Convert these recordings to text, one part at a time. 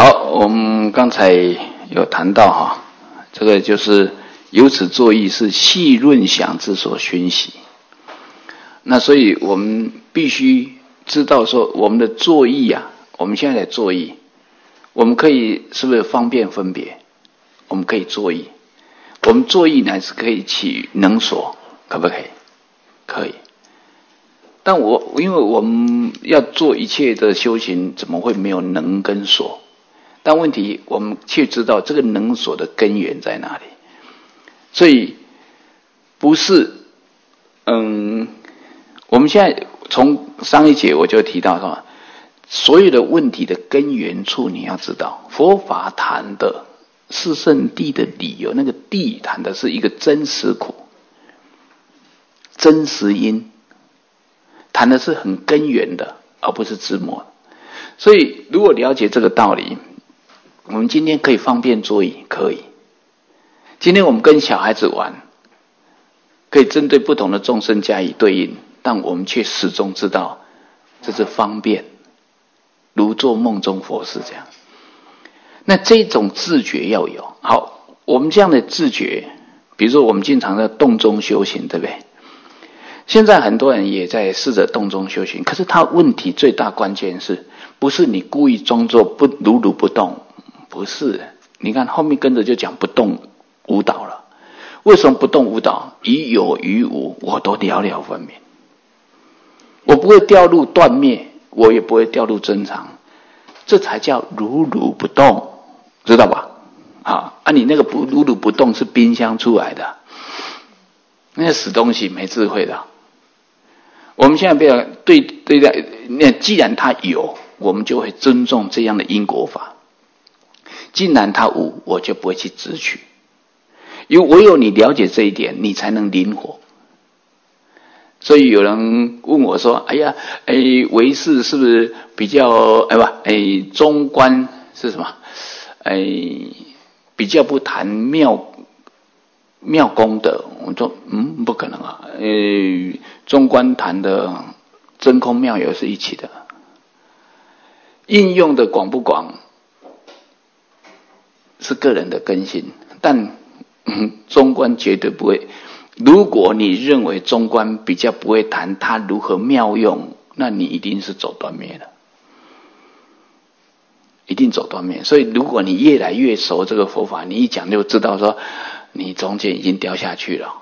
好，我们刚才有谈到哈，这个就是由此作意是细论想之所熏习。那所以我们必须知道说，我们的作意啊，我们现在的作意，我们可以是不是方便分别？我们可以作意，我们作意乃是可以起能所，可不可以？可以。但因为我们要做一切的修行，怎么会没有能跟所？但问题我们却知道这个能所的根源在哪里，所以不是我们现在从上一节我就提到说，所有的问题的根源处你要知道，佛法谈的是圣谛的理由，那个谛谈的是一个真实苦、真实因，谈的是很根源的，而不是枝末。所以如果了解这个道理，我们今天可以方便作意，可以。今天我们跟小孩子玩，可以针对不同的众生加以对应，但我们却始终知道这是方便，如做梦中佛是这样。那这种自觉要有。好，我们这样的自觉，比如说我们经常在动中修行，对不对？现在很多人也在试着动中修行，可是他问题最大关键是不是你故意装作如如不动？不是，你看后面跟着就讲不动无倒了。为什么不动无倒？于有于无我都了了分明，我不会掉入断灭，我也不会掉入增长，这才叫如如不动，知道吧？你那个如如不动是冰箱出来的，那个死东西没智慧的。我们现在不要对待，那既然它有，我们就会尊重这样的因果法；既然它无，我就不会去执取。因为唯有你了解这一点，你才能灵活。所以有人问我说：“哎呀，唯识是不是比较中观是什么？比较不谈妙功德。”我说：“不可能啊！中观谈的真空妙有是一起的，应用的广不广是个人的根性，但中观绝对不会。如果你认为中观比较不会谈它如何妙用，那你一定是走断灭了，一定走断灭。所以如果你越来越熟这个佛法，你一讲就知道说你中间已经掉下去了。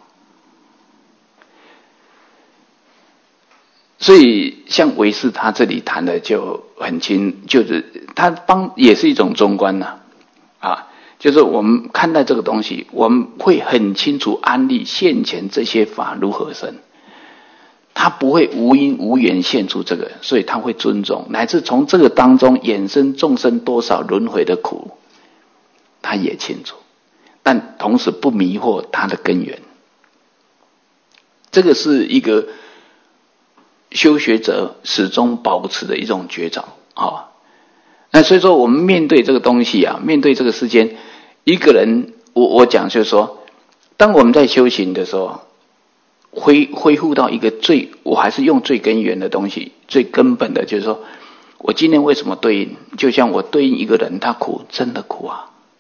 所以像唯识他这里谈的就很清，就是他也是一种中观就是我们看待这个东西，我们会很清楚安立现前这些法如何生，他不会无因无缘现出这个，所以他会尊重，乃至从这个当中衍生众生多少轮回的苦，他也清楚，但同时不迷惑他的根源。这个是一个修学者始终保持的一种绝招那所以说我们面对这个东西面对这个世间，一个人我讲就是说，当我们在修行的时候，恢复到一个我还是用最根源的东西，最根本的就是说，我今天为什么对应？就像我对应一个人，他苦，真的苦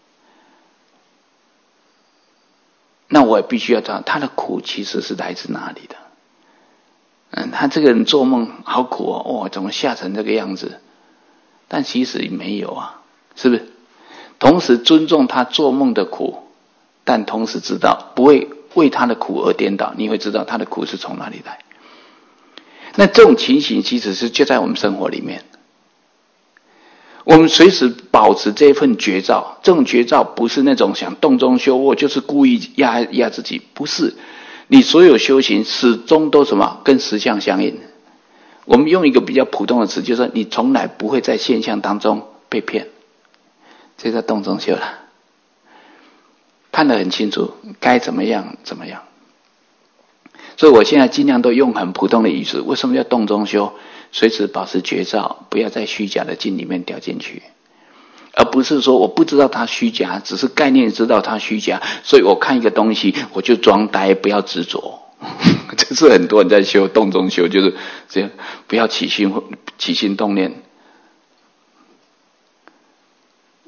那我也必须要知道他的苦其实是来自哪里的。他这个人做梦好苦怎么吓成这个样子？但其实没有是不是？同时尊重他做梦的苦，但同时知道不会为他的苦而颠倒，你会知道他的苦是从哪里来。那这种情形其实是就在我们生活里面，我们随时保持这份觉照。这种觉照不是那种想动中修，我就是故意压自己，不是。你所有修行始终都什么？跟实相相应。我们用一个比较普通的词，就是说你从来不会在现象当中被骗，这叫动中修了。看得很清楚，该怎么样怎么样。所以我现在尽量都用很普通的语词。为什么要动中修？随时保持觉照，不要在虚假的境里面掉进去，而不是说我不知道它虚假，只是概念知道它虚假，所以我看一个东西我就装呆，不要执着。这是很多人在修动中修，就是这样，不要起心动念。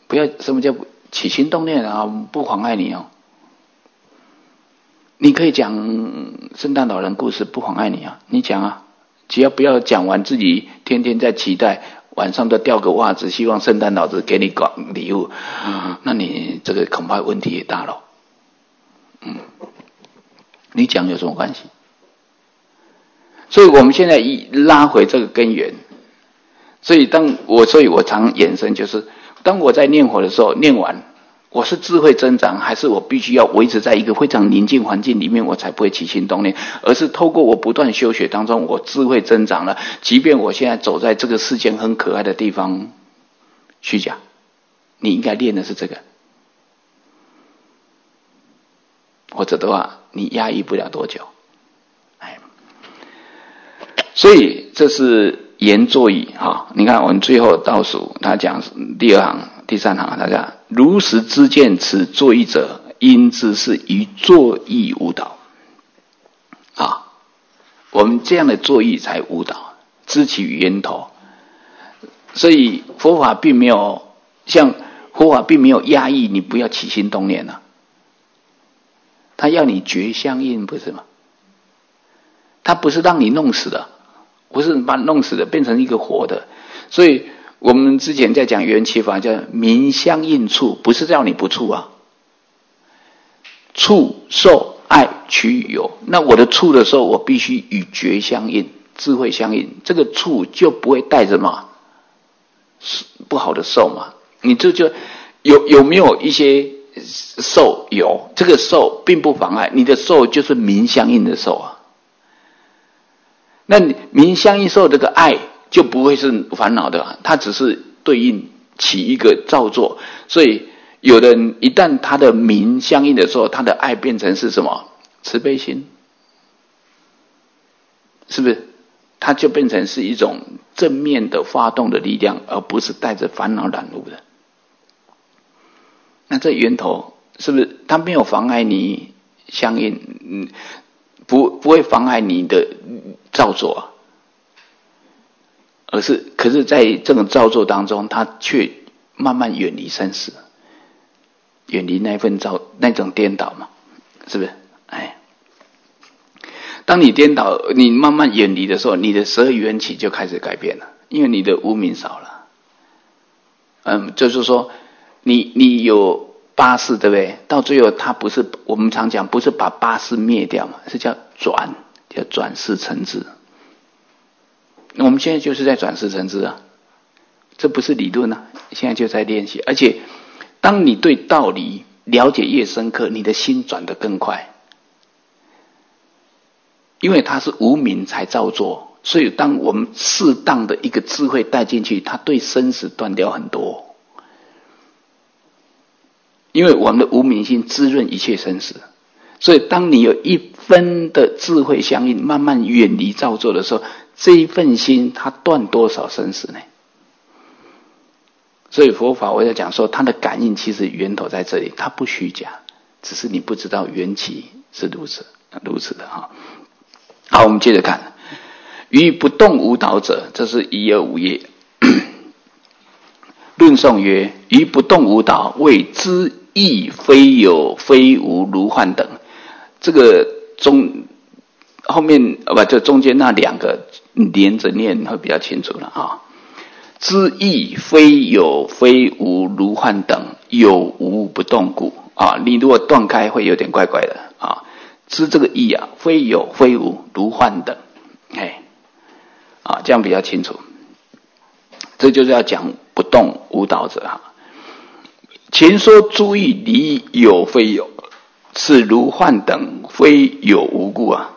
不要什么叫起心动念啊，不妨碍你哦。你可以讲圣诞老人故事，不妨碍你啊，你讲啊，只要不要讲完自己天天在期待晚上都掉个袜子，希望圣诞老子给你搞礼物，那你这个恐怕问题也大了。你讲有什么关系？所以我们现在一拉回这个根源，所以我常衍生就是，当我在念佛的时候，念完我是智慧增长，还是我必须要维持在一个非常宁静环境里面，我才不会起心动念，而是透过我不断修学当中，我智慧增长了，即便我现在走在这个世间很可爱的地方，虚假，你应该练的是这个，或者的话你压抑不了多久。所以这是言作意哈，你看我们最后倒数，他讲第二行、第三行，他讲如实知见此作意者，因之是于作意误导啊。我们这样的作意才误导，知其源头。所以佛法并没有压抑你不要起心动念啊，他要你觉相应，不是吗？他不是让你弄死的。不是把弄死的变成一个活的，所以我们之前在讲缘起法叫明相应处，不是叫你不处啊。处受爱取有，那我的处的时候，我必须与觉相应，智慧相应，这个处就不会带着嘛不好的受嘛。你这就有没有一些受？有，这个受并不妨碍你的受，就是明相应的受啊。那明相应受这个爱就不会是烦恼的，它只是对应起一个造作。所以有的人一旦他的明相应的时候，他的爱变成是什么？慈悲心，是不是？它就变成是一种正面的发动的力量，而不是带着烦恼染污的。那这源头是不是它没有妨碍你相应？不会妨碍你的造作，可是在这种造作当中，他却慢慢远离生死，远离那种颠倒嘛，是不是？当你颠倒，你慢慢远离的时候，你的12缘起就开始改变了，因为你的无明少了。就是说，你有八识，对不对？到最后，它不是我们常讲，不是把八识灭掉嘛，是叫转识成智。我们现在就是在转识成智啊，这不是理论啊，现在就在练习。而且，当你对道理了解越深刻，你的心转得更快，因为它是无明才造作，所以当我们适当的一个智慧带进去，它对生死断掉很多。因为我们的无明心滋润一切生死，所以当你有一分的智慧相应，慢慢远离造作的时候，这一份心它断多少生死呢？所以佛法我在讲说，它的感应其实源头在这里，它不虚假，只是你不知道缘起是如此的哈。好，我们接着看，于不动无导者，这是125页。论颂曰：于不动无导，谓知亦非有非无如幻等。这个后面这中间那两个连着念会比较清楚了啊。知亦非有非无如幻等，有无不动故啊。你如果断开会有点怪怪的啊。知这个亦啊，非有非无如幻等，这样比较清楚。这就是要讲不动无导者哈。前说诸义离有非有，是如幻等非有无故啊。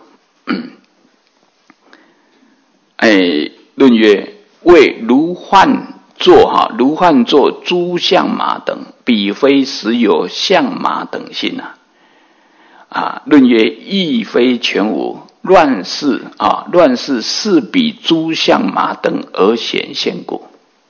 论曰：为如幻作诸相马等，彼非实有相马等心啊。论曰：亦非全无，乱世是比诸相马等而显现故。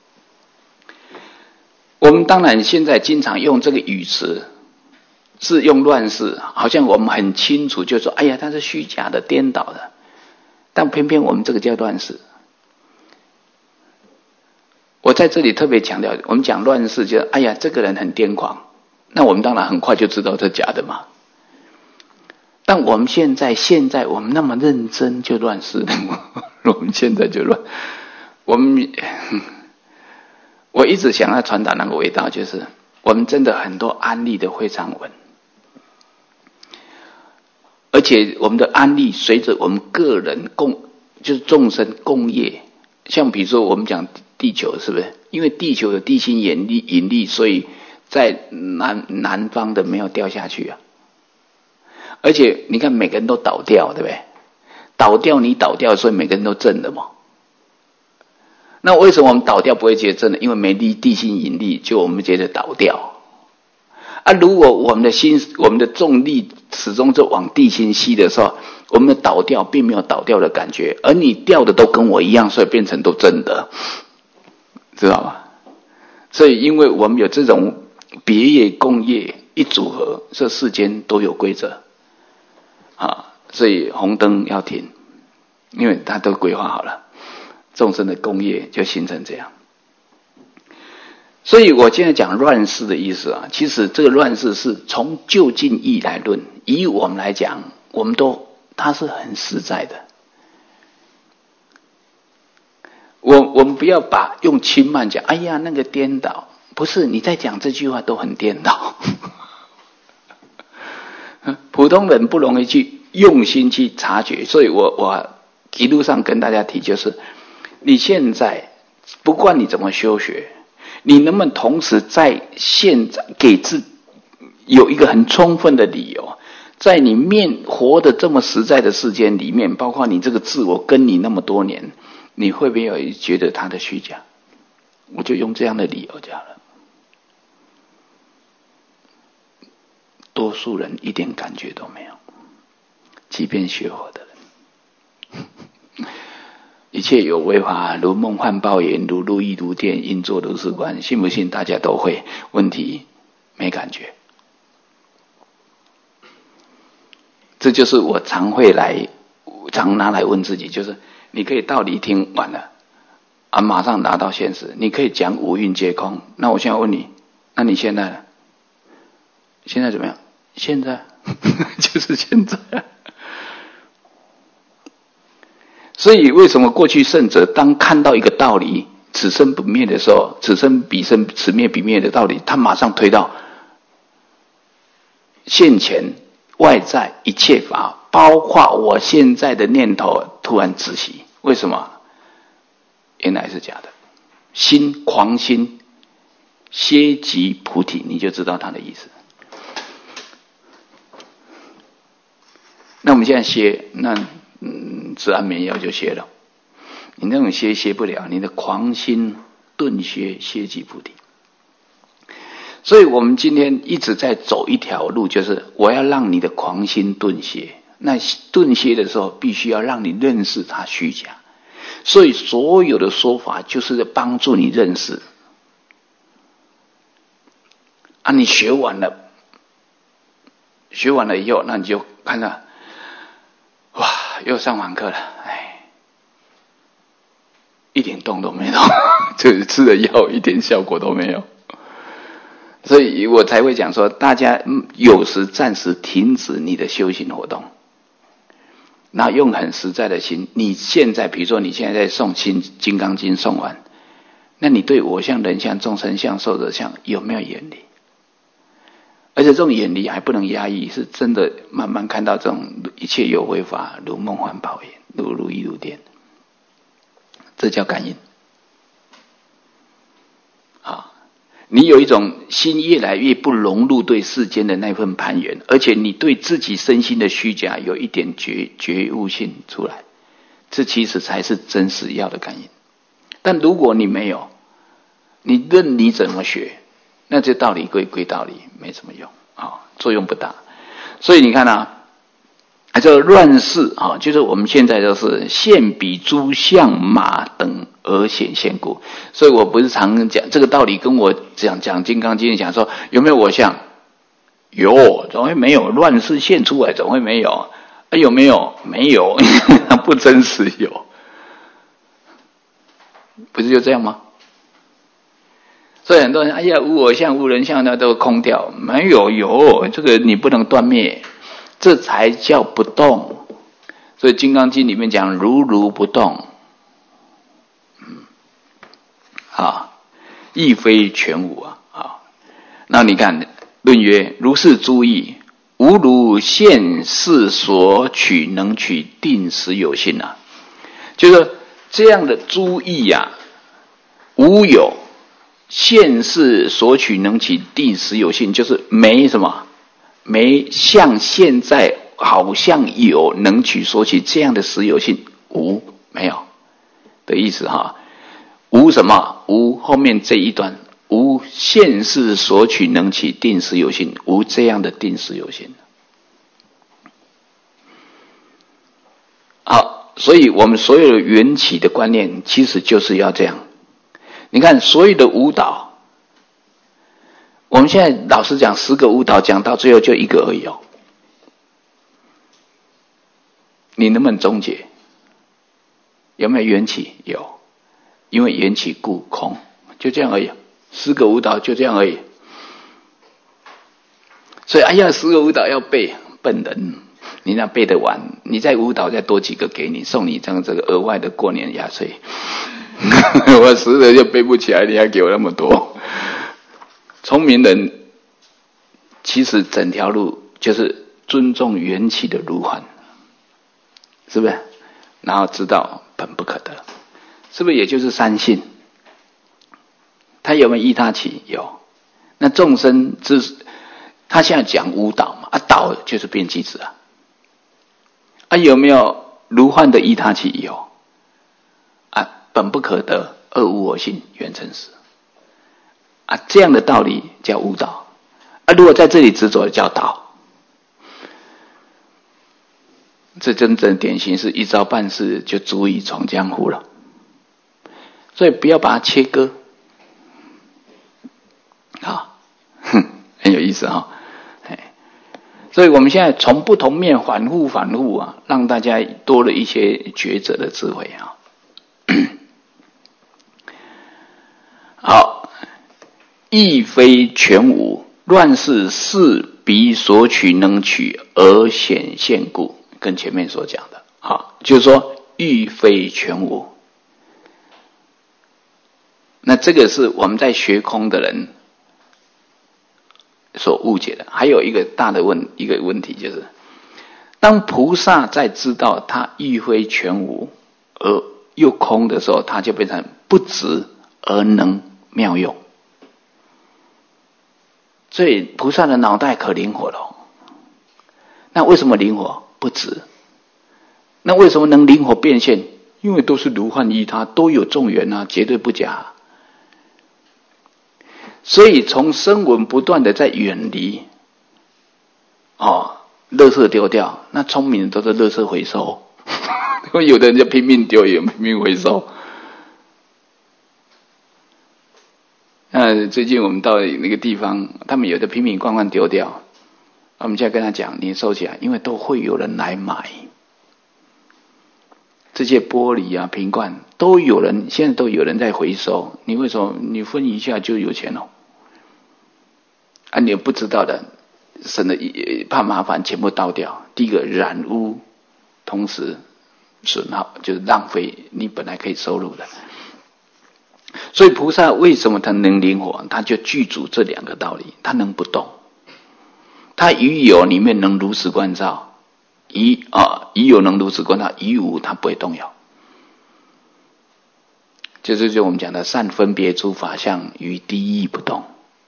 我们当然现在经常用这个语词，是用乱世，好像我们很清楚，就说哎呀，它是虚假的、颠倒的，但偏偏我们这个叫乱世。我在这里特别强调，我们讲乱世，就哎呀，这个人很癫狂，那我们当然很快就知道这假的嘛。但我们现在我们那么认真就乱世，我们现在就乱。我一直想要传达那个味道，就是我们真的很多安利的非常稳，而且我们的安利随着我们个人就是众生共业，像比如说我们讲地球，是不是？因为地球有地心引力，所以在南方的没有掉下去啊。而且你看每个人都倒掉，对不对？你倒掉，所以每个人都正的嘛。那为什么我们倒掉不会觉得正的？因为没地心引力，就我们觉得倒掉。如果我们的重力始终就往地心吸的时候，我们的倒掉并没有倒掉的感觉，而你掉的都跟我一样，所以变成都正的，知道吗？所以因为我们有这种别业共业一组合，这世间都有规则所以红灯要停，因为它都规划好了，众生的共业就形成这样。所以我现在讲乱世的意思其实这个乱世是从就近义来论，以我们来讲，它是很实在的。我们不要用轻慢讲，哎呀那个颠倒，不是，你在讲这句话都很颠倒。普通人不容易去用心去察觉，所以我一路上跟大家提，就是你现在不管你怎么修学，你能不能同时在现在给有一个很充分的理由，在你活的这么实在的世间里面，包括你这个自我跟你那么多年，你会不会觉得它的虚假？我就用这样的理由讲了。多数人一点感觉都没有，即便学佛的人。一切有为法，如梦幻泡影，如露亦如电，应作如是观。信不信大家都会，问题没感觉。这就是我常拿来问自己，就是你可以道理听完了马上拿到现实，你可以讲五蕴皆空。那我现在问你，那你现在呢？现在怎么样？现在就是现在。所以为什么过去圣者当看到一个道理此生不灭的时候，此生彼生，此灭彼灭的道理，他马上推到现前外在一切法，包括我现在的念头突然止息。为什么？原来是假的。狂心歇即菩提，你就知道他的意思。那我们现在歇，那吃安眠药就歇了。你那种歇不了，你的狂心顿歇即菩提。所以我们今天一直在走一条路，就是我要让你的狂心顿歇。那顿歇的时候，必须要让你认识它虚假。所以所有的说法就是在帮助你认识。你学完了以后，那你就看到，哇，又上完课了，一点动都没有，就是吃的药一点效果都没有。所以我才会讲说，大家有时暂时停止你的修行活动，然后用很实在的心。你现在比如说你现在在诵《金刚经》诵完，那你对我相、人相、众生相、寿者相有没有远离？而且这种远离还不能压抑，是真的慢慢看到这种一切有为法，如梦幻泡影，如露亦如电，这叫感应。你有一种心越来越不融入对世间的那份攀缘，而且你对自己身心的虚假有一点觉悟性出来，这其实才是真实要的感应。但如果你没有，你任你怎么学，那这道理归道理，没什么用作用不大。所以你看这个乱世就是我们现在就是现比诸相马等而显现故。所以我不是常讲这个道理，跟我讲《金刚经》讲说有没有我相？有，怎么会没有？乱世现出来怎么会没有？有没有？没有，它不真实有，不是就这样吗？ 所以很多人哎呀无我相无人相，那都空掉，没有这个你不能断灭，这才叫不动。所以《金刚经》里面讲如如不动，亦非全无啊。那你看论曰：如是诸义，无如现世所取能取定实有性啊。就是说这样的诸义啊，无有现世所取能取定实有性，就是没什么，没像现在好像有能取所取这样的实有性，无，没有的意思哈。无什么？无后面这一段，无现世所取能取定实有性，无这样的定实有性。好，所以我们所有的缘起的观念其实就是要这样。你看所有的舞蹈，我们现在老实讲10个舞蹈讲到最后就一个而已哦，你能不能终结？有没有缘起？有，因为缘起故空，就这样而已，10个舞蹈就这样而已。所以哎呀10个舞蹈要背，笨人，你那背得完？你在舞蹈再多几个给你，送你这个额外的过年压岁。我10个就背不起来，你还给我那么多。聪明人其实整条路就是尊重缘起的如幻，是不是？然后知道本不可得，是不是也就是三性？他有没有依他起？有。那众生他现在讲舞蹈嘛，蹈就是变机子有没有如幻的依他起？有。本不可得，二无我性，缘成实。这样的道理叫悟道。如果在这里执着叫道。这真正典型是一招半式就足以闯江湖了。所以不要把它切割。很有意思哈。所以我们现在从不同面反复让大家多了一些抉择的智慧好，亦非全无，乱世事彼所取能取而显现故，跟前面所讲的就是说亦非全无。那这个是我们在学空的人所误解的。还有一个大的问题就是，当菩萨在知道他亦非全无而又空的时候，他就变成不执而能妙用。所以菩萨的脑袋可灵活了。那为什么灵活？不执。那为什么能灵活变现？因为都是如幻依他，都有众缘绝对不假。所以从声闻不断的在远离垃圾丢掉，那聪明人都是垃圾回收。因为有的人就拼命丢，也拼命回收。最近我们到那个地方，他们有的瓶瓶罐罐丢掉，我们现在跟他讲，你收起来，因为都会有人来买。这些玻璃瓶罐都有人，现在都有人在回收。你为什么你分一下就有钱你也不知道的，省得怕麻烦，全部倒掉。第一个染污，同时损耗，就是浪费你本来可以收入的。所以菩萨为什么他能灵活？他就具足这两个道理，他能不动。他于有里面能如实观照，于有能如实观照，于无他不会动摇。就是我们讲的善分别诸法相，于第一不动。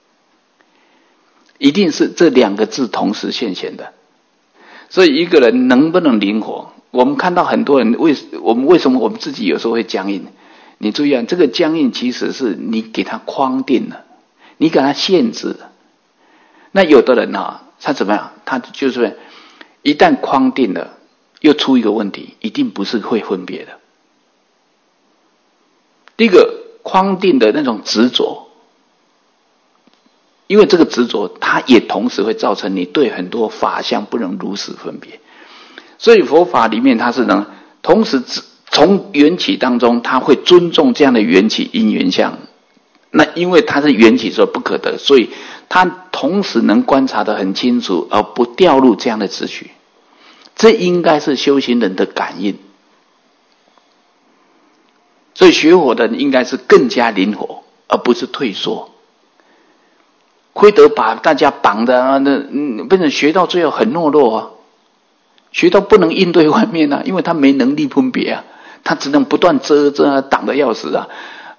一定是这两个字同时现前的。所以一个人能不能灵活，我们看到很多人为什么我们自己有时候会僵硬？你注意这个僵硬其实是你给他框定了，你给他限制了。那有的人他怎么样？他就是一旦框定了，又出一个问题，一定不是会分别的。第一个框定的那种执着，因为这个执着，它也同时会造成你对很多法相不能如实分别。所以佛法里面它是能同时从缘起当中，它会尊重这样的缘起因缘相， 那因为它是缘起说不可得，所以它同时能观察得很清楚，而不掉入这样的秩序。这应该是修行人的感应。所以学佛的人应该是更加灵活，而不是退缩。慧德把大家绑的变成学到最后很懦弱啊，学到不能应对外面啊，因为他没能力分别啊，他只能不断遮啊，挡得要死啊，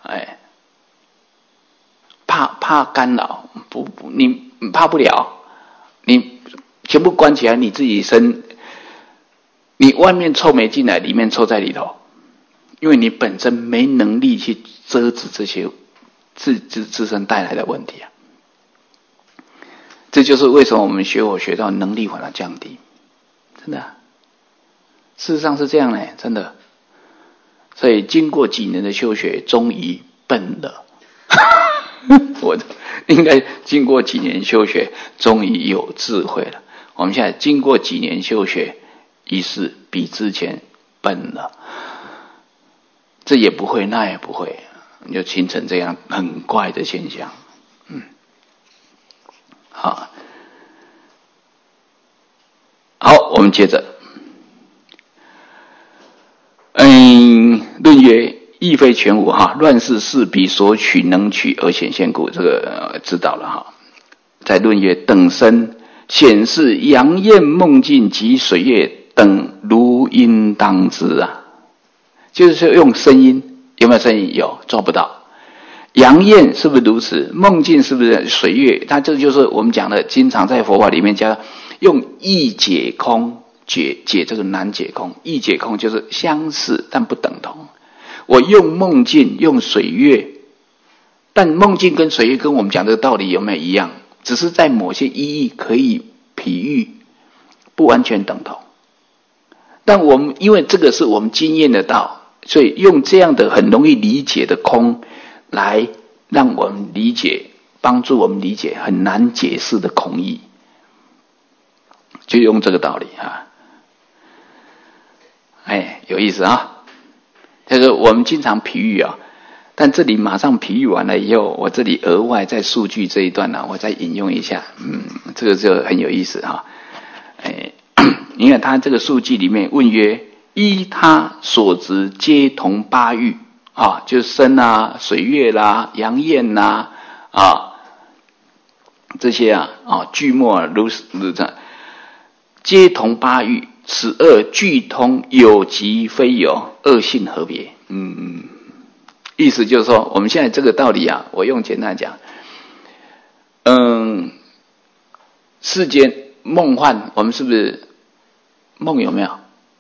怕干扰，你怕不了，你全部关起来，你自己生，你外面臭没进来，里面臭在里头，因为你本身没能力去遮止这些自身带来的问题啊。这就是为什么我们学佛学到能力反而降低，真的，事实上是这样的，真的。所以经过几年的修学，终于笨了。我应该经过几年修学，终于有智慧了。我们现在经过几年修学，于是比之前笨了。这也不会，那也不会，就形成这样很怪的现象。好，我们接着。论曰：亦非全无哈，乱世事彼所取能取而显现故。这个知道了哈。在论曰：等身显示阳焰梦境及水月等，如应当知啊。就是用声音，有没有声音？有，做不到。阳焰是不是如此？梦境是不是水月？它这就是我们讲的，经常在佛法里面加用意解空，解这个难解空。意解空就是相似但不等同。我用梦境，用水月，但梦境跟水月跟我们讲这个道理有没有一样？只是在某些意义可以比喻，不完全等同。但我们因为这个是我们经验的道，所以用这样的很容易理解的空来让我们理解，帮助我们理解很难解释的空义，就用这个道理啊。有意思啊。这个我们经常比喻啊，但这里马上比喻完了以后，我这里额外在数据这一段呢，我再引用一下。这个就很有意思哈。你看他这个数据里面问曰：依他所执皆同八欲啊，就是身啊、水月啦、阳焰啦这些聚末如这，皆同八欲。此二俱通有即非有，二性何别？意思就是说，我们现在这个道理啊，我用简单讲，世间梦幻，我们是不是梦有没有？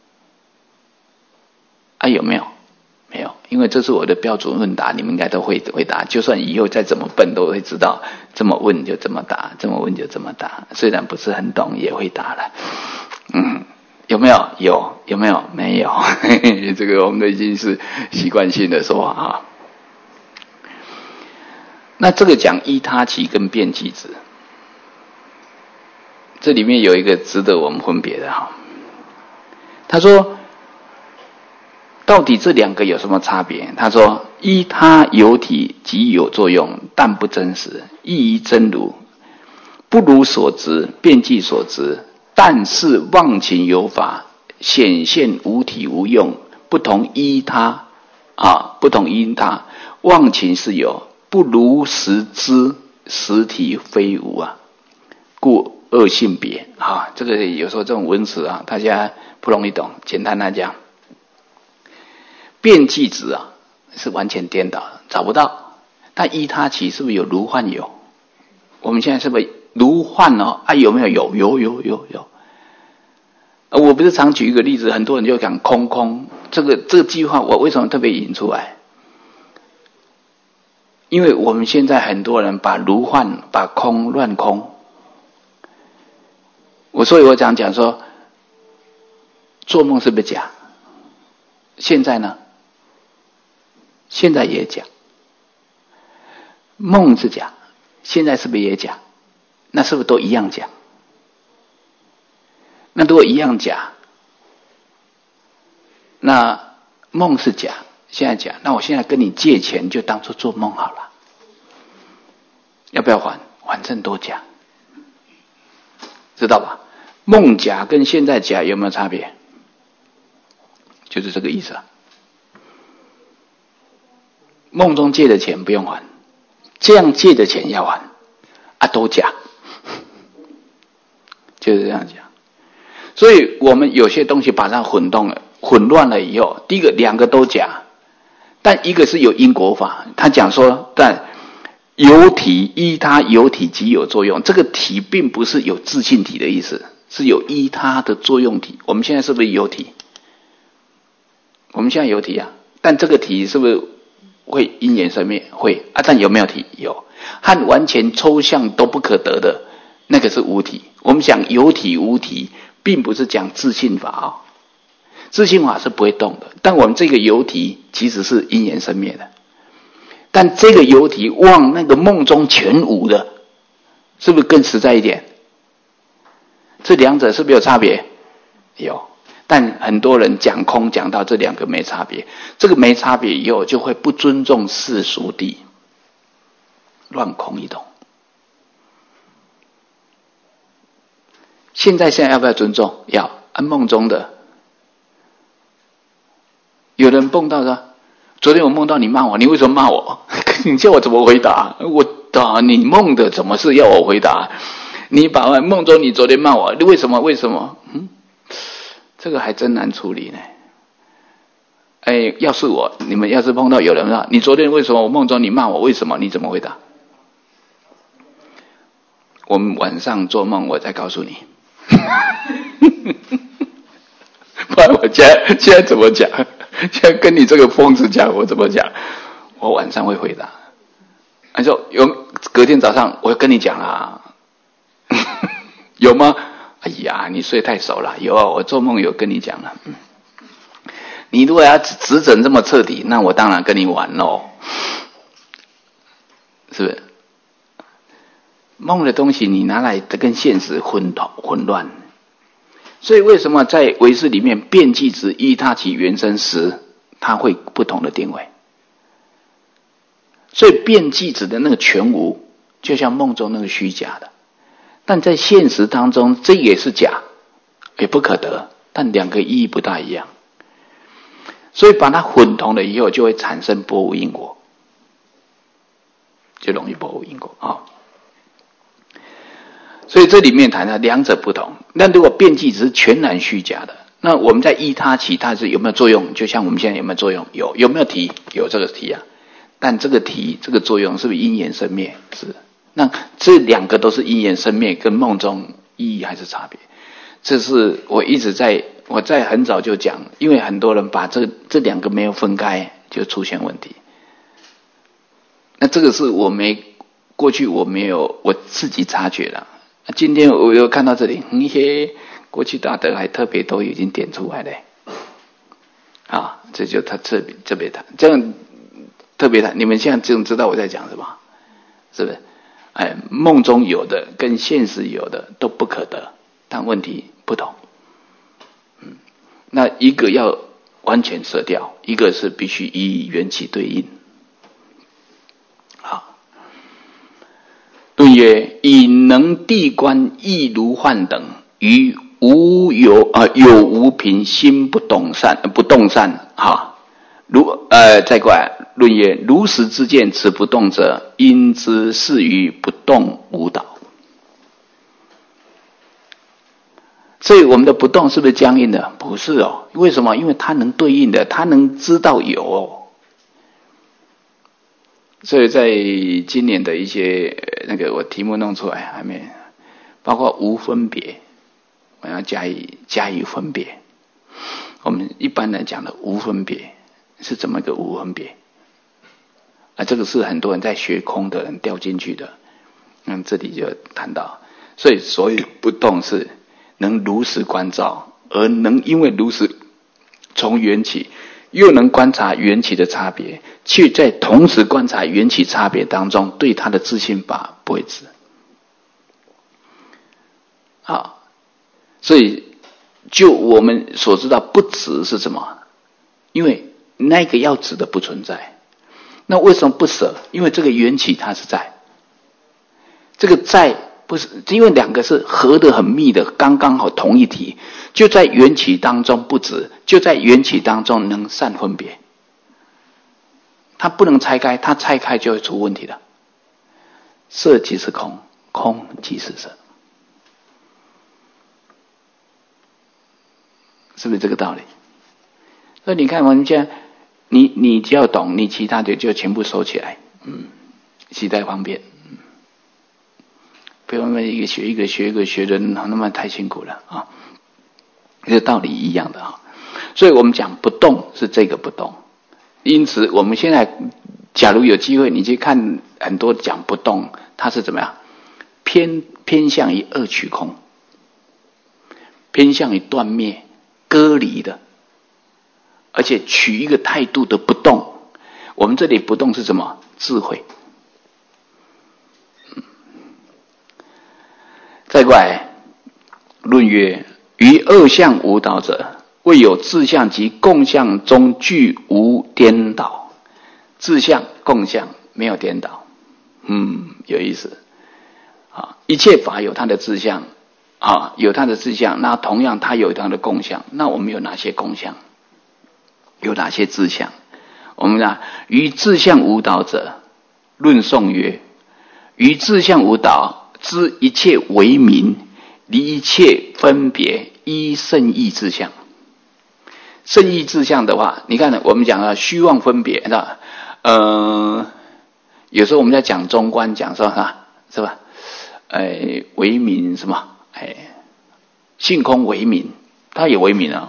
有没有？没有，因为这是我的标准问答，你们应该都会回答。就算以后再怎么笨，都会知道这么问就这么答，这么问就这么答。虽然不是很懂，也会答了。有没有？有没有？没有。这个我们已经是习惯性的说啊。那这个讲依他起跟变即止，这里面有一个值得我们分别的哈。他说，到底这两个有什么差别？他说，依他有体即有作用，但不真实，亦宜真如，不如所执，变即所执。但是妄情有法，显现无体无用，不同依他不同依他。妄情是有，不如实知，实体非无啊，故二性别这个有时候这种文词大家不容易懂。简单来讲，变即止是完全颠倒的，找不到。但依他起是不是有如幻有？我们现在是不是如幻有没有？有。我不是常举一个例子，很多人就讲空，这个句话我为什么特别引出来？因为我们现在很多人把如幻、把空乱空。所以我讲说，做梦是不是假？现在呢？现在也假。梦是假，现在是不是也假？那是不是都一样假？那如果一样假，那梦是假，现在假，那我现在跟你借钱就当作做梦好了。 要不要还？反正都假，知道吧？梦假跟现在假有没有差别？就是这个意思啊。梦中借的钱不用还，这样借的钱要还啊，都假，就是这样讲。所以我们有些东西把它混乱了以后，第一个两个都假，但一个是有因果法，他讲说，但有体依他有体即有作用，这个体并不是有自性体的意思，是有依他的作用体。我们现在是不是有体？我们现在有体啊，但这个体是不是会因缘生灭？会啊，但有没有体？有。和完全抽象都不可得的那个是无体。我们讲有体无体，并不是讲自性法哦，自性法是不会动的，但我们这个有体其实是因缘生灭的。但这个有体望那个梦中全无的，是不是更实在一点？这两者是不是有差别？有。但很多人讲空讲到这两个没差别，这个没差别以后就会不尊重世俗谛，乱空一通。现在要不要尊重？要。按梦中的，有人梦到说，昨天我梦到你骂我，你为什么骂我？你叫我怎么回答？你梦的怎么是要我回答？你把梦中你昨天骂我，为什么？这个还真难处理呢。要是你们要是碰到有人说，你昨天为什么我梦中你骂我？为什么？你怎么回答？我们晚上做梦，我再告诉你。不然我现在怎么讲？现在跟你这个疯子讲，我怎么讲？我晚上会回答。他说隔天早上我跟你讲啦，有吗？哎呀，你睡太熟了。有啊，我做梦有跟你讲了。你如果要指诊这么彻底，那我当然跟你玩咯，是不是？梦的东西你拿来跟现实混乱，所以为什么在唯识里面变即执依他其原生时，它会不同的定位？所以变即执的那个全无，就像梦中那个虚假的。但在现实当中，这也是假，也不可得，但两个意义不大一样，所以把它混同了以后，就会产生波无因果，就容易波无因果啊。所以这里面谈到两者不同。那如果变即只是全然虚假的，那我们在依他其他是有没有作用？就像我们现在有没有作用？有没有体？有这个体啊，但这个体这个作用是不是因缘生灭？是。那这两个都是因缘生灭，跟梦中意义还是差别？这是我在很早就讲，因为很多人把这两个没有分开，就出现问题。那这个是过去我没有我自己察觉的。今天我又看到这里，一些过去大德还特别都已经点出来了。啊，这就他特别谈，这样特别谈，你们现在就知道我在讲什么，是不是？梦中有的跟现实有的都不可得，但问题不同。那一个要完全舍掉，一个是必须以缘起对应。好，论曰：以能地观亦如幻等，于有无凭心不动散。哈，再过来论曰：如实之见，此不动者，因之是于不动无导。所以我们的不动是不是僵硬的？不是哦。为什么？因为它能对应的，它能知道有哦。所以在今年的一些我题目弄出来还没，包括无分别，我要加以分别。我们一般人讲的无分别是怎么个无分别？这个是很多人在学空的人掉进去的。这里就谈到，所以所有不动是能如实观照，而能因为如实从缘起，又能观察缘起的差别，却在同时观察缘起差别当中，对他的自性法不会执。好，所以就我们所知道不执是什么？因为那个要执的不存在。那为什么不舍？因为这个缘起它是在。 这个在不是因为两个是合得很密的，刚刚好同一体，就在缘起当中不止，就在缘起当中能善分别。它不能拆开，它拆开就会出问题了。色即是空，空即是色，是不是这个道理？所以你看我们现在，你只要懂，你其他的就全部收起来，携带方便。不要那么一个学一个学一个学的，那么太辛苦了啊！这道理一样的啊。所以我们讲不动是这个不动，因此我们现在假如有机会，你去看很多讲不动，它是怎么样？偏向于二取空，偏向于断灭、割离的，而且取一个态度的不动。我们这里不动是什么？智慧。再过来，论曰：于二相无倒者，未有自相及共相中俱无颠倒。自相、共相没有颠倒，有意思啊！一切法有它的自相啊，有它的自相，那同样它有它的共相。那我们有哪些共相？有哪些自相？我们讲于自相无倒者，论颂曰：于自相无倒。知一切为名，离一切分别，依圣义之相。圣义之相的话，你看我们讲虚妄分别，是吧？有时候我们在讲中观，讲说是吧？为名什么？性空为名，它也为名啊。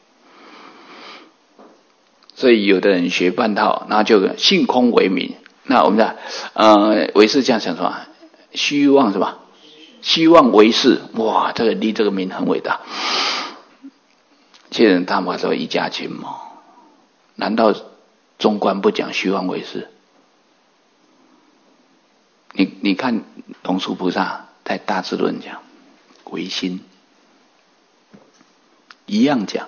所以有的人学半套，然后就性空为名。那我们讲唯识这样想说。虚妄是吧？虚妄为是，哇，这个立这个名很伟大。切人大法说一家亲吗？难道中观不讲虚妄为是？你看龙树菩萨在大智论讲唯心，一样讲。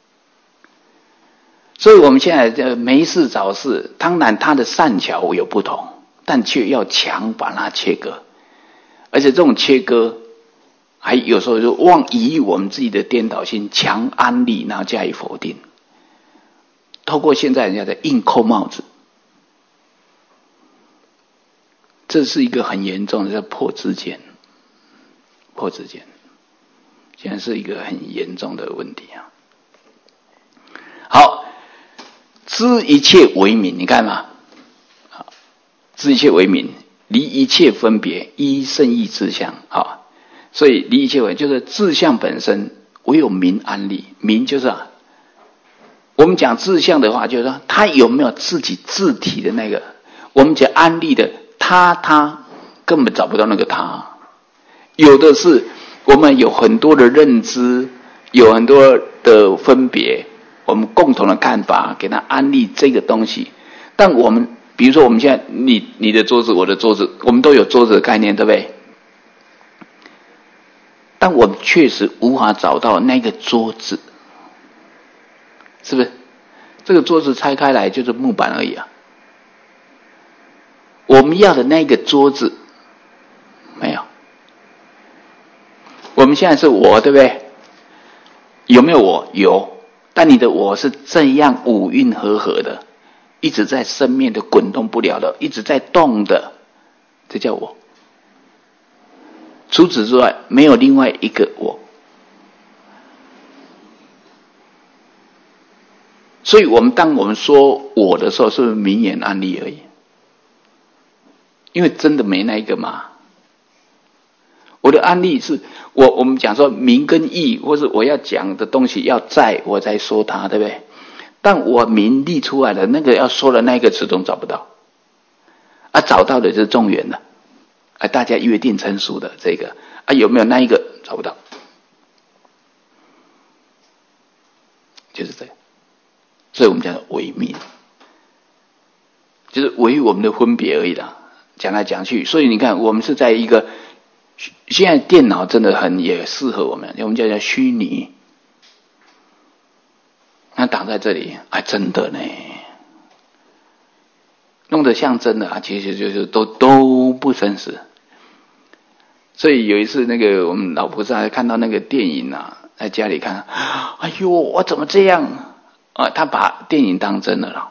所以我们现在没事找事，当然它的善巧有不同，但却要强把它切割。而且这种切割，还有时候就以我们自己的颠倒心强安利，然后加以否定。透过现在人家的硬扣帽子，这是一个很严重的叫破知见，现在是一个很严重的问题啊。好，知一切为名，你看嘛，知一切为名。离一切分别，依圣义之相啊，所以离一切分别就是自相本身，唯有名安立。名就是我们讲自相的话，就是说他有没有自己自体的那个。我们讲安立的他根本找不到那个他，有的是我们有很多的认知，有很多的分别，我们共同的看法，给他安立这个东西，但我们。比如说我们现在你的桌子我的桌子，我们都有桌子的概念，对不对？但我们确实无法找到那个桌子，是不是？这个桌子拆开来就是木板而已啊。我们要的那个桌子没有。我们现在是我，对不对？有没有我？有，但你的我是这样五蕴合合的。一直在生命的滚动不了的，一直在动的，这叫我。除此之外，没有另外一个我。所以当我们说我的时候，是不是名言案例而已？因为真的没那一个嘛。我的案例是我们讲说名跟义，或是我要讲的东西要在我才说它，对不对？但我名立出来的那个要说的那个始终找不到，找到的就是中原了，大家约定成熟的这个有没有那一个找不到，就是这个。所以我们讲伪名，就是唯我们的分别而已啦，讲来讲去。所以你看，我们是在一个现在电脑真的也适合我们叫虚拟。那挡在这里，真的呢，弄得像真的其实就是都不真实。 所以有一次那个我们老菩萨看到那个电影啊，在家里看，哎呦，我怎么这样啊？他把电影当真了啦。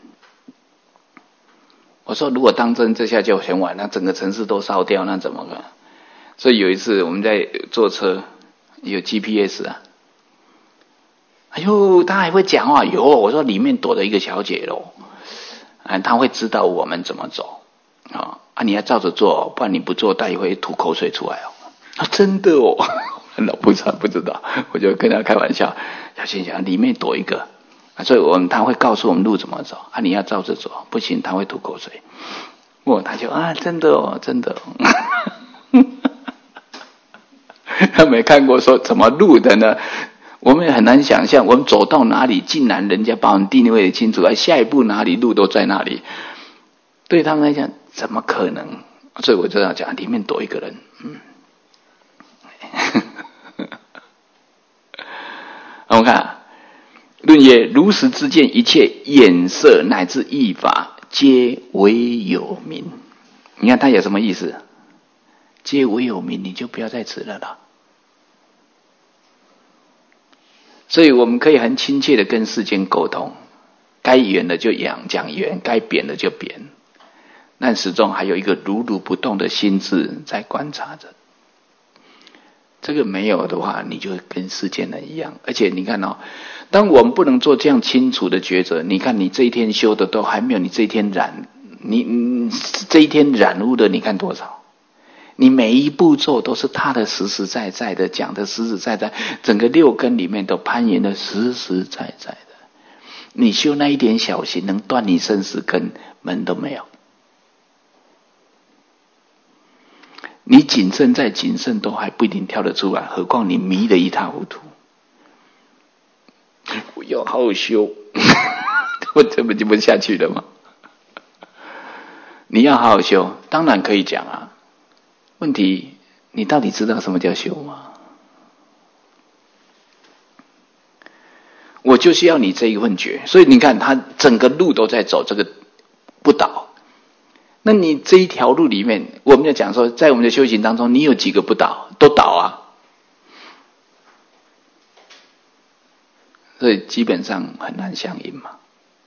我说如果当真，这下就很晚，那整个城市都烧掉，那怎么办？所以有一次我们在坐车，有 GPS 啊，哎呦，他还会讲话，有我说里面躲着一个小姐咯，他会知道我们怎么走啊，你要照着做，不然你不做，他也会吐口水出来哦。真的哦，老菩萨不知道，我就跟他开玩笑，小心想里面躲一个。所以他会告诉我们路怎么走啊，你要照着走，不行他会吐口水。他就真的哦，真的哦。他没看过说怎么路的呢？我们也很难想象，我们走到哪里，竟然人家把我们定位得清楚，下一步哪里路都在那里。对他们来讲，怎么可能？所以我就要讲，里面躲一个人。我们看。论曰：如实之见，一切眼色乃至义法，皆唯有名。你看他有什么意思？皆唯有名，你就不要再吃了啦。所以我们可以很亲切的跟世间沟通，该圆的就讲圆，该扁的就扁，但始终还有一个如如不动的心智在观察着。这个没有的话，你就跟世间人一样。而且你看哦，当我们不能做这样清楚的抉择，你看你这一天修的都还没有你这一天你这一天染污的，你看多少？你每一步骤都是他的实实在在的，讲的实实在在，整个六根里面都攀岩的实实在在的。你修那一点小行，能断你生死根门都没有。你谨慎再谨慎都还不一定跳得出来，何况你迷得一塌糊涂。我要好好修，我这不就不下去了吗？你要好好修，当然可以讲啊。问题，你到底知道什么叫修吗？我就是要你这一份觉，所以你看他整个路都在走这个不倒。那你这一条路里面，我们就讲说，在我们的修行当中，你有几个不倒？都倒啊。所以基本上很难相应嘛。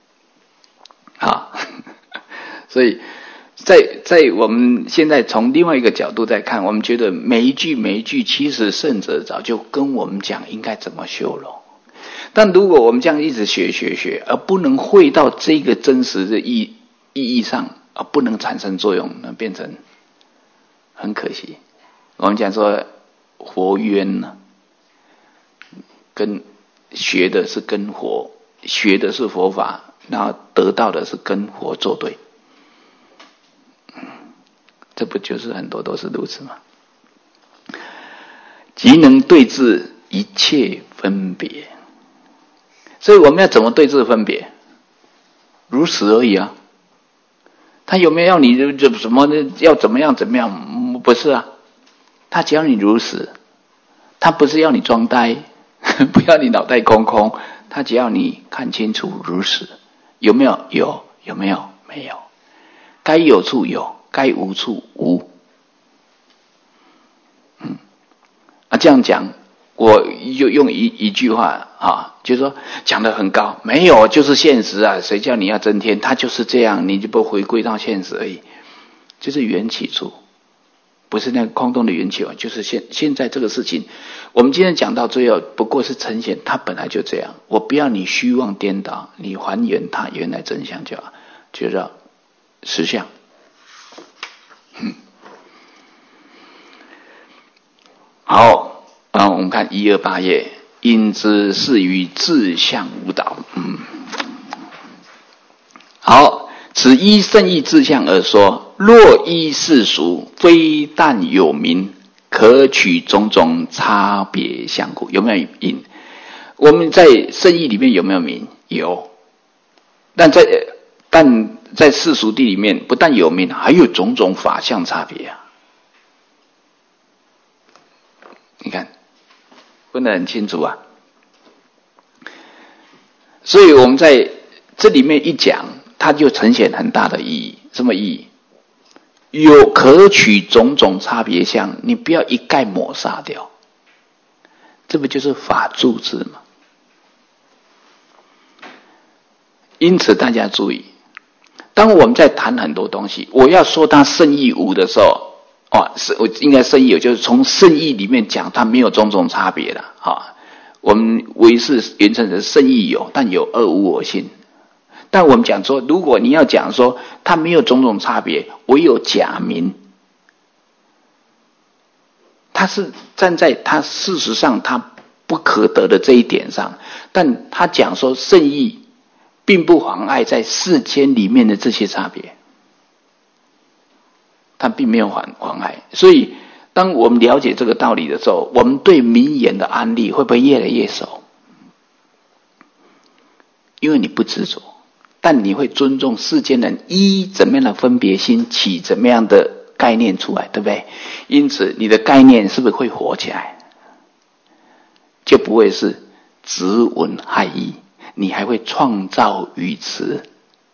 所以在我们现在从另外一个角度再看，我们觉得每一句，其实圣者早就跟我们讲应该怎么修了。但如果我们这样一直学，而不能会到这个真实的意义上，而不能产生作用，那变成很可惜。我们讲说佛冤呢，跟学的是跟佛，学的是佛法，然后得到的是跟佛作对。这不就是很多都是如此吗？即能对治一切分别。所以我们要怎么对治分别？如实而已啊。他有没有要你什么要怎么样？不是啊，他只要你如实，他不是要你装呆，不要你脑袋空空，他只要你看清楚如实。有没有？有没有？没有。该有处有，该无处无。这样讲，我就用一句话就是说讲得很高，没有就是现实啊，谁叫你要增添，它就是这样，你就不回归到现实而已，就是缘起处，不是那个空洞的缘起，就是现在这个事情，我们今天讲到最后，不过是呈现它本来就这样，我不要你虚妄颠倒，你还原它原来真相就好，就叫实相。好，我们看128页，因之是于自相无倒。好，此依圣义自相而说，若依世俗，非但有名，可取种种差别相故。有没有因？我们在圣义里面有没有名？有，但在世俗谛里面，不但有名，还有种种法相差别啊。你看分得很清楚啊。所以我们在这里面一讲，它就呈现很大的意义。什么意义？ 有可取种种差别相，你不要一概抹杀掉，这不就是法住智吗？因此大家注意，当我们在谈很多东西，我要说它圣义无的时候，我应该圣义有，就是从圣义里面讲它没有种种差别的。我们唯识原成的圣义有，但有二无我性。但我们讲说，如果你要讲说它没有种种差别，唯有假名，它是站在它事实上它不可得的这一点上，但他讲说圣义并不妨碍在世间里面的这些差别，它并没有妨碍。所以当我们了解这个道理的时候，我们对名言的安利会不会越来越熟？因为你不执着，但你会尊重世间人依怎么样的分别心起怎么样的概念出来，对不对？因此你的概念是不是会活起来？就不会是直文害义，你还会创造语词。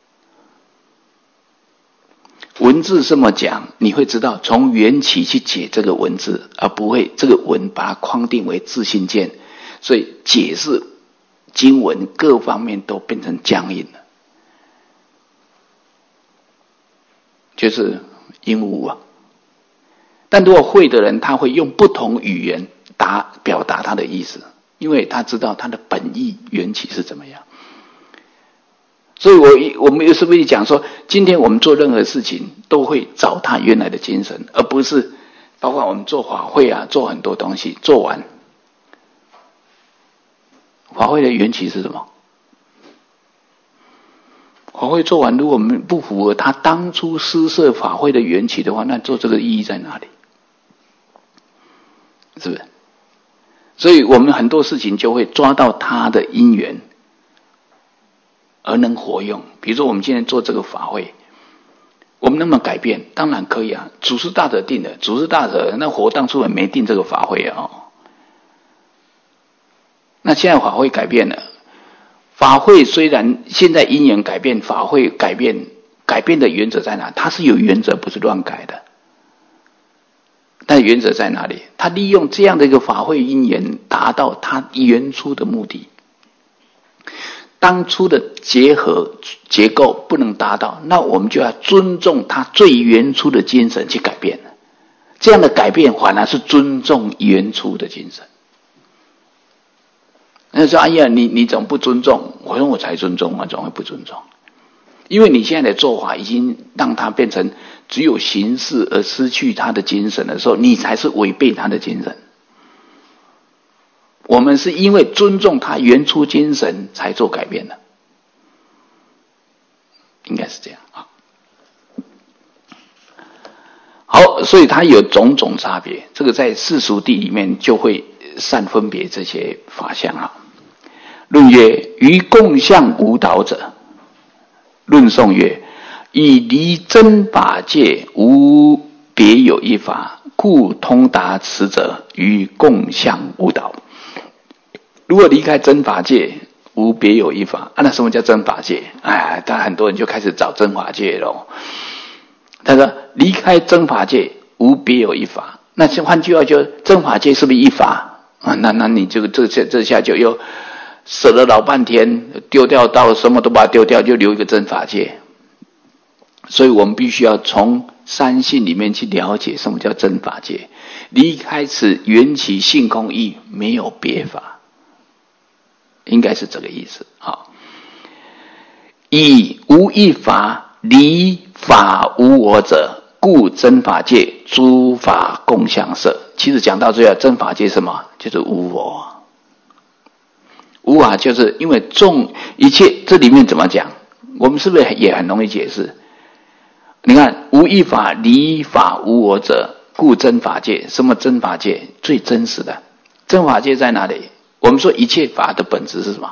文字这么讲，你会知道从缘起去解这个文字，而不会这个文把它框定为自性见，所以解释经文各方面都变成僵硬了，就是因无啊。但如果会的人，他会用不同语言表达他的意思，因为他知道他的本意缘起是怎么样。所以我们是不是讲说，今天我们做任何事情都会找他原来的精神，而不是包括我们做法会啊，做很多东西做完，法会的缘起是什么？法会做完，如果我们不符合他当初施设法会的缘起的话，那做这个意义在哪里？是不是？所以我们很多事情就会抓到他的因缘而能活用。比如说我们今天做这个法会，我们能不能改变？当然可以啊，祖师大德定的，祖师大德那活当初也没定这个法会啊。那现在法会改变了，法会虽然现在因缘改变，法会改变的原则在哪？它是有原则，不是乱改的。但原则在哪里？他利用这样的一个法会因缘，达到他原初的目的。当初的结构不能达到，那我们就要尊重他最原初的精神去改变。这样的改变反而是尊重原初的精神。那说：“哎呀，你怎么不尊重？”我说：“我才尊重，我怎么会不尊重？因为你现在的做法已经让他变成只有形式而失去他的精神的时候，你才是违背他的精神。我们是因为尊重他原初精神才做改变的，应该是这样啊。好，所以它有种种差别，这个在世俗谛里面就会善分别这些法相啊。论曰：于共相无导者。论颂曰：以离真法界无别有一法，故通达此者于共相无导。如果离开真法界无别有一法，那什么叫真法界？当然很多人就开始找真法界咯。他说离开真法界无别有一法，那换句话就真法界是不是一法啊？那你这下就又舍了老半天，丢掉到什么都把它丢掉，就留一个真法界。所以我们必须要从三性里面去了解什么叫真法界，离开此缘起性空义，没有别法，应该是这个意思。好，以无一法离法无我者，故真法界诸法共相摄。其实讲到最后，真法界是什么？就是无我。无法就是因为众一切，这里面怎么讲？我们是不是也很容易解释？你看，无一法离法无我者，故真法界。什么真法界？最真实的真法界在哪里？我们说一切法的本质是什么？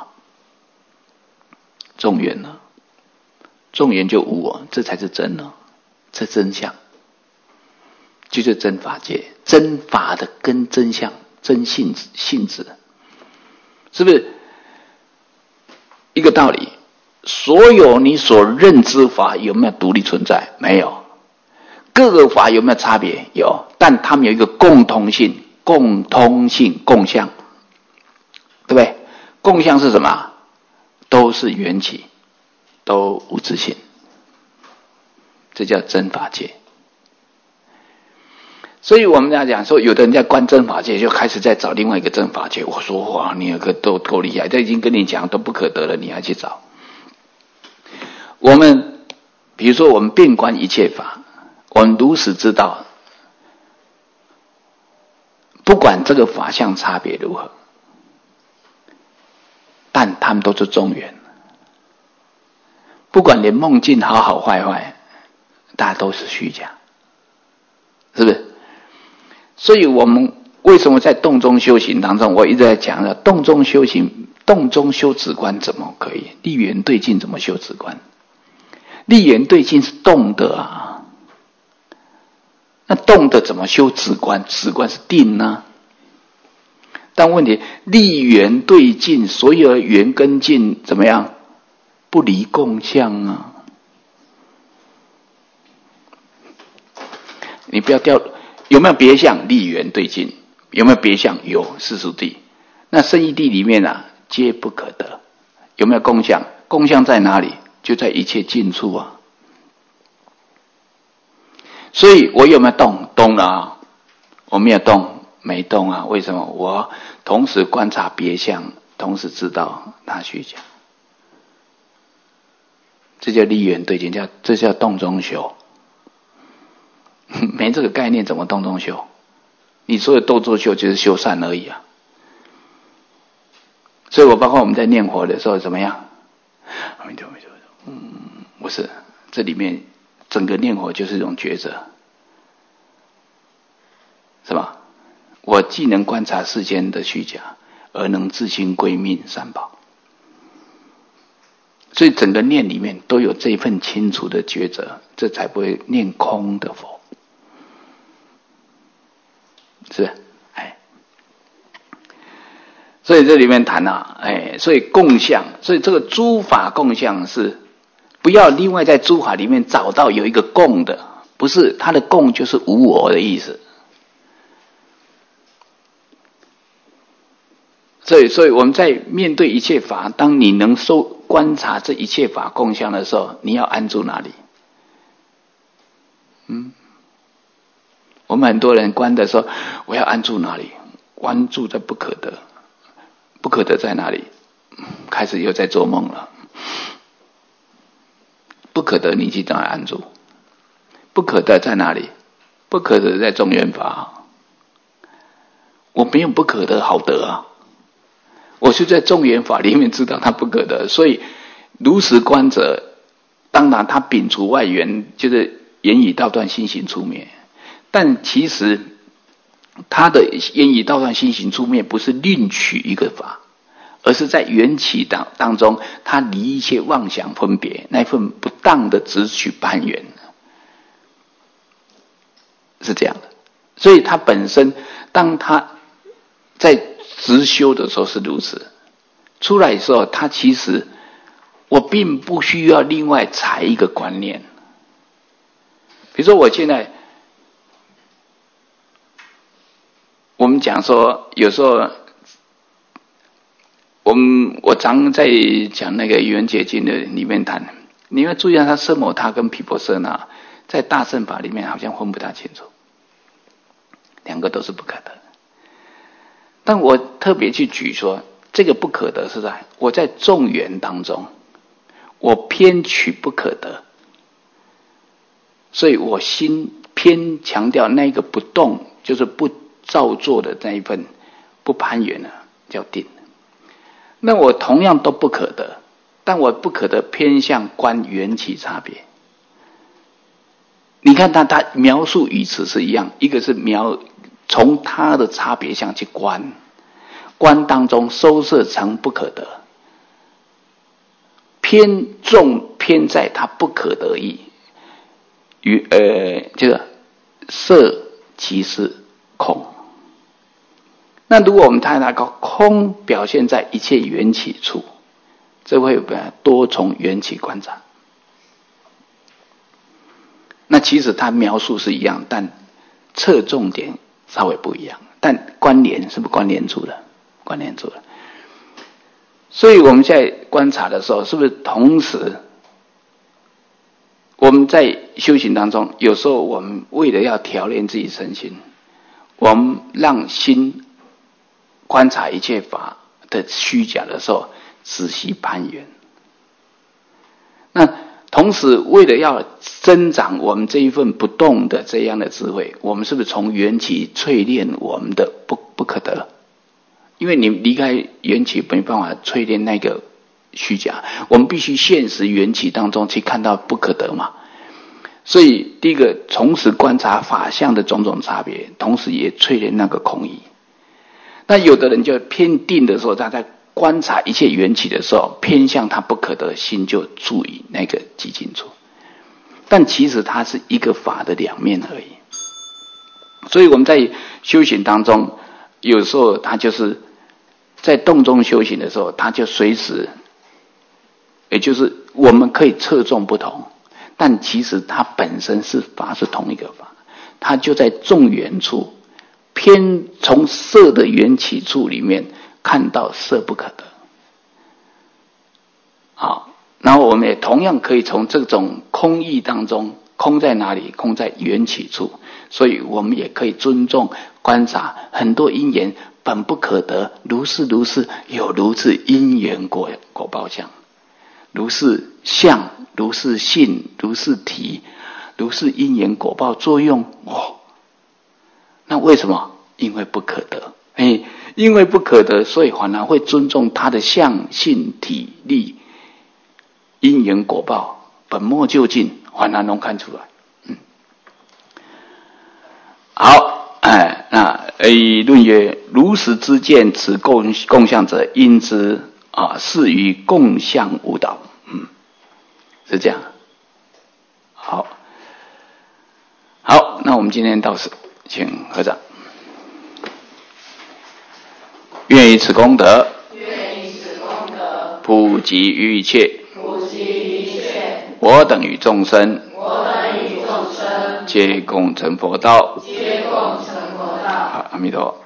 众缘呢？众缘就无我，这才是真呢，这真相，就是真法界。真法的根真相，真性质，是不是一个道理？所有你所认知法有没有独立存在？没有。 各个法有没有差别？有，但他们有一个共通性，共相，对不对？共相是什么？都是缘起，都无自性，这叫真法界。所以我们要讲说，有的人在观真法界，就开始在找另外一个真法界。我说哇，你有个都够厉害，这已经跟你讲都不可得了，你还去找？我们比如说，我们遍观一切法，我们如实知道，不管这个法相差别如何，但他们都是中缘。不管连梦境好好坏坏，大家都是虚假，是不是？所以我们为什么在洞中修行当中，我一直在讲了，洞中修行，洞中修止观怎么可以？立缘对境怎么修止观？立缘对境是动的啊，那动的怎么修止观？止观是定呢？但问题，立缘对境，所有的缘跟境怎么样？不离共相啊！你不要掉，有没有别相？立缘对境有没有别相？有，世俗谛。那圣义谛里面啊，皆不可得。有没有共相？共相在哪里？就在一切境处啊。所以我有没有动？动了啊。我没有动，没动啊。为什么？我同时观察别相，同时知道它虚假。这叫立缘对境，这叫洞中修。没这个概念，怎么洞中修？你说的洞中修就是修善而已啊。所以我包括我们在念佛的时候怎么样？不是，这里面整个念佛就是一种抉择，是吧？我既能观察世间的虚假，而能自心归命三宝。所以整个念里面都有这份清楚的抉择，这才不会念空的佛，是不是？所以这里面谈啊，所以共相，所以这个诸法共相是不要另外在诸法里面找到有一个共的，不是，它的共就是无我的意思。所以我们在面对一切法，当你能观察这一切法共相的时候，你要安住哪里？我们很多人观的时候，我要安住哪里？关注在不可得。不可得在哪里？开始又在做梦了。不可得你去哪里安住？不可得在哪里？不可得在中缘法。我没有不可得好得啊，我是在中缘法里面知道它不可得，所以如实观者，当然他摒除外缘，就是言语道断心行出灭，但其实他的言语道断心行出灭不是另取一个法，而是在缘起当中，他离一切妄想分别，那份不当的执取攀缘，是这样的。所以他本身，当他在执修的时候是如此，出来的时候，他其实我并不需要另外采一个观念。比如说我现在，我们讲说，有时候我常在讲那个圆觉经的里面谈，你要注意到他奢摩他跟毗婆舍那在大乘法里面好像分不大清楚，两个都是不可得。但我特别去举说，这个不可得是在我在众缘当中，我偏取不可得，所以我心偏强调那个不动，就是不造作的那一份不攀缘呢，叫定。那我同样都不可得，但我不可得偏向观缘起差别。你看他描述语词是一样，一个是从他的差别相去观当中收摄成不可得，偏重偏在他不可得意，这个色即是空。那如果我们看那个空表现在一切缘起处，这会多从缘起观察。 那其实它描述是一样，但侧重点稍微不一样，但关联是不是关联住了？关联住了。所以我们在观察的时候，是不是同时我们在修行当中，有时候我们为了要调练自己身心，我们让心观察一切法的虚假的时候，仔细攀缘。那同时为了要增长我们这一份不动的这样的智慧，我们是不是从缘起淬炼我们的不可得？因为你离开缘起没办法淬炼那个虚假，我们必须现实缘起当中去看到不可得嘛。所以第一个，同时观察法相的种种差别，同时也淬炼那个空义。那有的人就偏定的时候，他在观察一切缘起的时候，偏向他不可得，心就注意那个寂静处。但其实它是一个法的两面而已。所以我们在修行当中，有时候他就是在动中修行的时候，他就随时，也就是我们可以侧重不同，但其实它本身是法，是同一个法，它就在众缘处，偏从色的缘起处里面看到色不可得。好，然后我们也同样可以从这种空义当中，空在哪里？空在缘起处，所以我们也可以尊重观察很多因缘本不可得，如是如是，有如是因缘果报相，如是相，如是性，如是体，如是因缘果报作用。那为什么？因为不可得。因为不可得，所以反而会尊重他的相性体力因缘果报本末究竟，反而能看出来。好，那论曰：如实知见此共相者，因之是于共相无导。是这样。好，那我们今天到此，请合掌。愿以此功德，普及于一切，我等与众生，皆共成佛道。好，阿弥陀佛。